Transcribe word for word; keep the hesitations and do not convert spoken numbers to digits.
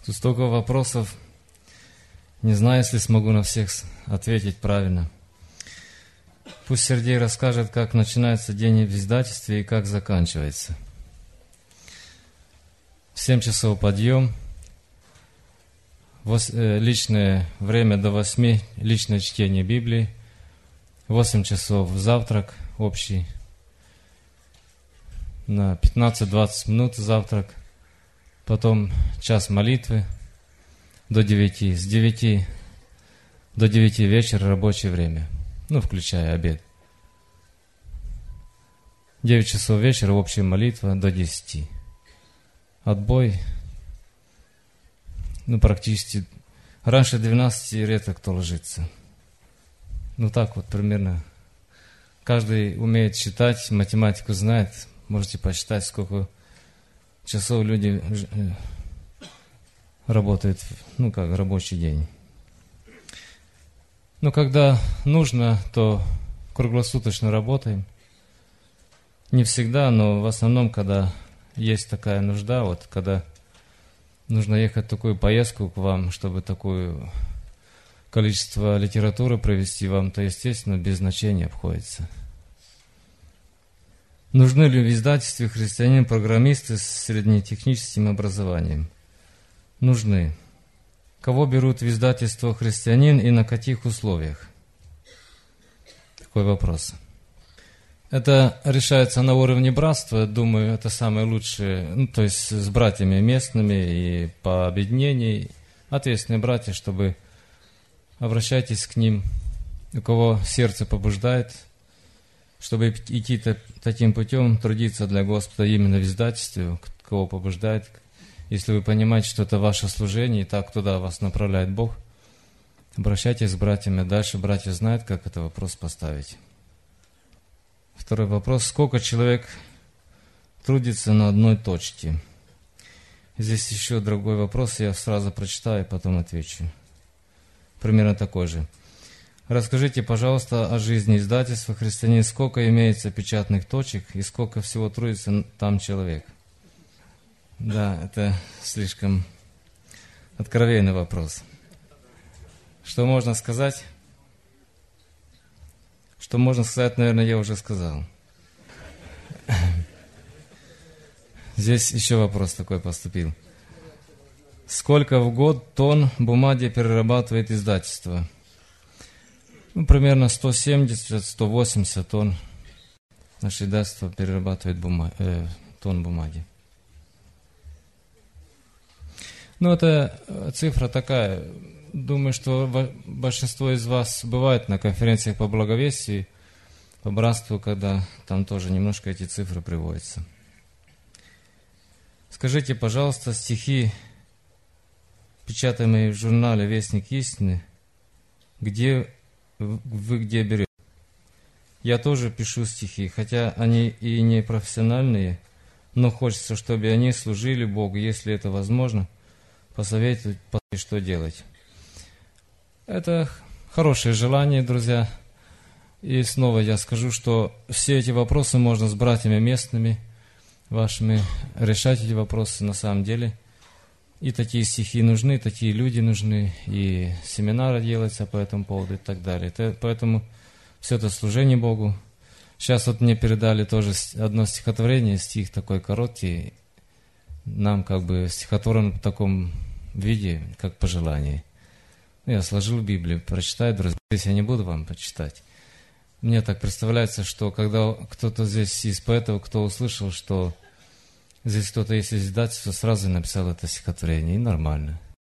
Тут столько вопросов. Не знаю, если смогу на всех ответить правильно. Пусть Сергей расскажет, как начинается день в издательстве и как заканчивается. В семь часов подъем, личное время до восьми, личное чтение Библии, восемь часов завтрак общий, на пятнадцать-двадцать минут завтрак, потом час молитвы до девяти, с девяти до девяти вечера рабочее время, ну, включая обед. девять часов вечера общая молитва до десяти. Отбой, ну, практически, раньше двенадцати редко кто ложится. Ну, так вот примерно. Каждый умеет считать, математику знает. Можете посчитать, сколько часов люди работают, ну, как рабочий день. Ну, когда нужно, то круглосуточно работаем. Не всегда, но в основном, когда есть такая нужда, вот когда нужно ехать в такую поездку к вам, чтобы такое количество литературы провести вам, то, естественно, без значения обходится. Нужны ли в издательстве христианин-программисты с среднетехническим образованием? Нужны. Кого берут в издательство христианин и на каких условиях? Такой вопрос. Это решается на уровне братства, думаю, это самое лучшее, ну, то есть с братьями местными и по объединению, ответственные братья, чтобы обращайтесь к ним, у кого сердце побуждает, чтобы идти таким путем, трудиться для Господа именно в издательстве, кого побуждает. Если вы понимаете, что это ваше служение, и так туда вас направляет Бог, обращайтесь с братьями. Дальше братья знают, как этот вопрос поставить. Второй вопрос. Сколько человек трудится на одной точке? Здесь еще другой вопрос, я сразу прочитаю, потом отвечу. Примерно такой же. Расскажите, пожалуйста, о жизни издательства «Христианин». Сколько имеется печатных точек и сколько всего трудится там человек? Да, это слишком откровенный вопрос. Что можно сказать? Что можно сказать, наверное, я уже сказал. Здесь еще вопрос такой поступил. Сколько в год тонн бумаги перерабатывает издательство? Ну, примерно сто семьдесят - сто восемьдесят тонн наше издательство перерабатывает бума... э, тонн бумаги. Ну, это цифра такая. Думаю, что большинство из вас бывает на конференциях по благовестию, по братству, когда там тоже немножко эти цифры приводятся. Скажите, пожалуйста, стихи, печатаемые в журнале «Вестник истины», где вы где берете? Я тоже пишу стихи, хотя они и не профессиональные, но хочется, чтобы они служили Богу, если это возможно, посоветовать, что делать. Это хорошее желание, друзья. И снова я скажу, что все эти вопросы можно с братьями местными вашими решать эти вопросы на самом деле. И такие стихи нужны, такие люди нужны, и семинары делаются по этому поводу и так далее. Поэтому все это служение Богу. Сейчас вот мне передали тоже одно стихотворение, стих такой короткий, нам как бы стихотворен в таком виде, как пожелание. Я сложил Библию, прочитаю, друзья. Здесь я не буду вам почитать. Мне так представляется, что когда кто-то здесь из поэтов, кто услышал, что здесь кто-то есть из издательства, сразу написал это стихотворение, и нормально.